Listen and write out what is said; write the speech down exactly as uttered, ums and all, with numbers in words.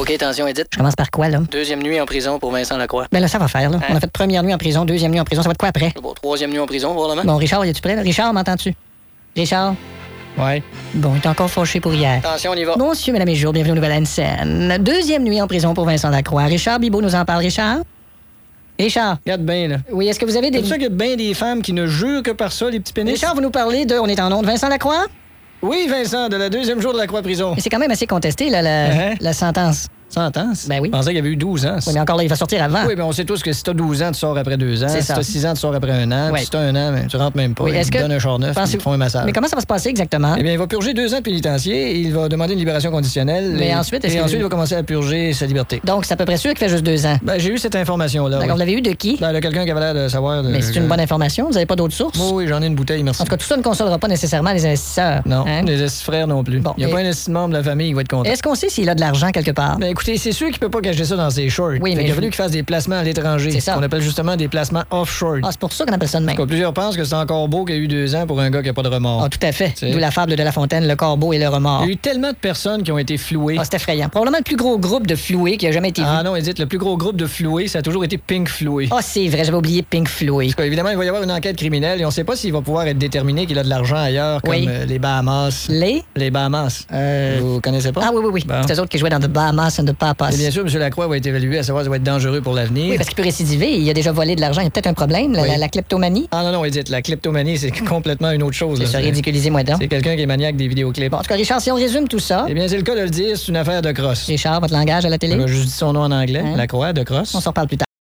OK, attention, Edith. Je commence par quoi, là? Deuxième nuit en prison pour Vincent Lacroix. Ben là, ça va faire, là. Hein? On a fait première nuit en prison, deuxième nuit en prison. Ça va de quoi après? Bon, troisième nuit en prison, probablement. Bon, Richard, es-tu prêt, là? Richard, m'entends-tu? Richard? Ouais. Bon, il est encore fâché pour hier. Attention, on y va. Monsieur, mesdames et messieurs, bienvenue au Nouvelle-Anne-Seine. Deuxième nuit en prison pour Vincent Lacroix. Richard Bibot nous en parle. Richard? Richard? Regarde bien, là. Oui, est-ce que vous avez des... C'est ça qu'il y a bien des femmes qui ne jurent que par ça, les petits pénis? Richard, vous nous parlez de... On est en onde. Vincent Lacroix? Oui, Vincent, de la deuxième jour de la Croix-Prison. Mais c'est quand même assez contesté, là, la, Hein? la sentence. Sentence? Ben oui. Je pensais qu'il y avait eu douze ans. Oui, mais encore là, il va sortir avant. Oui, mais on sait tous que si t'as douze ans, tu sors après deux ans. C'est Si ça. t'as six ans, tu sors après un an. Oui. Puis si t'as un an, ben, tu rentres même pas. Oui, Ils est-ce te que- donnent un char neuf, puis Pensez- ils te font un massage. Mais comment ça va se passer exactement? Eh bien, il va purger deux ans de pénitencier, il va demander une libération conditionnelle. Mais et, ensuite, est-ce et que- ensuite, il va commencer à purger sa liberté. Donc, c'est à peu près sûr qu'il fait juste deux ans. Ben, j'ai eu cette information-là. D'accord, Oui. vous l'avez eu de qui? Ben, là, quelqu'un qui avait l'air de savoir. de- Mais c'est une bonne information, vous n'avez pas d'autres sources? Oui, oui, j'en ai une bouteille, merci. En tout cas, tout ça ne consolera pas nécessairement les investisseurs. Non, Hein? les frères non plus. Bon, il n'y a et- pas un esti membre de la famille qui va être content. Est-ce qu'on sait s'il a de l'argent quelque part? Ben écoutez, c'est sûr qu'il peut pas cacher ça dans ses shorts. Oui, Fait mais qu'il a je- fallu qu'il fasse des placements à l'étranger. C'est ça. On appelle justement des placements offshore. Ah, c'est pour ça qu'on appelle ça de même. En tout cas, plusieurs pensent que c'est encore beau qu'il y a eu deux ans pour un gars qui a pas de remords. Ah, tout à fait. C'est- D'où la fable de La Fontaine, le corbeau et le remords. Il y a eu tellement de personnes qui ont été flouées. Ah, c'est effrayant. Probablement le plus gros groupe de floués qui a jamais été vu. Ah non, Edith, le plus gros groupe de floués, ça a toujours été Pink Floué. Ah, c'est vrai, j'avais oublié Pink Floué. En tout cas, évidemment, il va y avoir une enquête criminelle et on sait pas s'il va pouvoir être déterminé qu'il a de l'argent ailleurs, comme Oui. euh, les Bahamas. Les? Les Bahamas. Euh... Vous connaissez pas? Ah oui, oui, oui. Bon. C'est eux autres qui jouaient dans The Bahamas and the Papas. Et bien sûr, M. Lacroix va être évalué à savoir si ça va être dangereux pour l'avenir. Oui, parce qu'il peut récidiver. Il a déjà volé de l'argent. Il y a peut-être un problème, la, Oui. la- la kleptomanie. Ah non, non, Edith, la kleptomanie, c'est complètement une autre chose. C'est là. ça, ridiculisez-moi donc. C'est quelqu'un qui est maniaque des vidéoclips. Bon, en tout cas, Richard, si on résume tout ça, Eh bien, c'est le cas de le dire, c'est une affaire de crosse. Richard, votre langage à la télé, Je dis son nom en anglais, Hein? Lacroix, de crosse. on s'en reparle plus tard.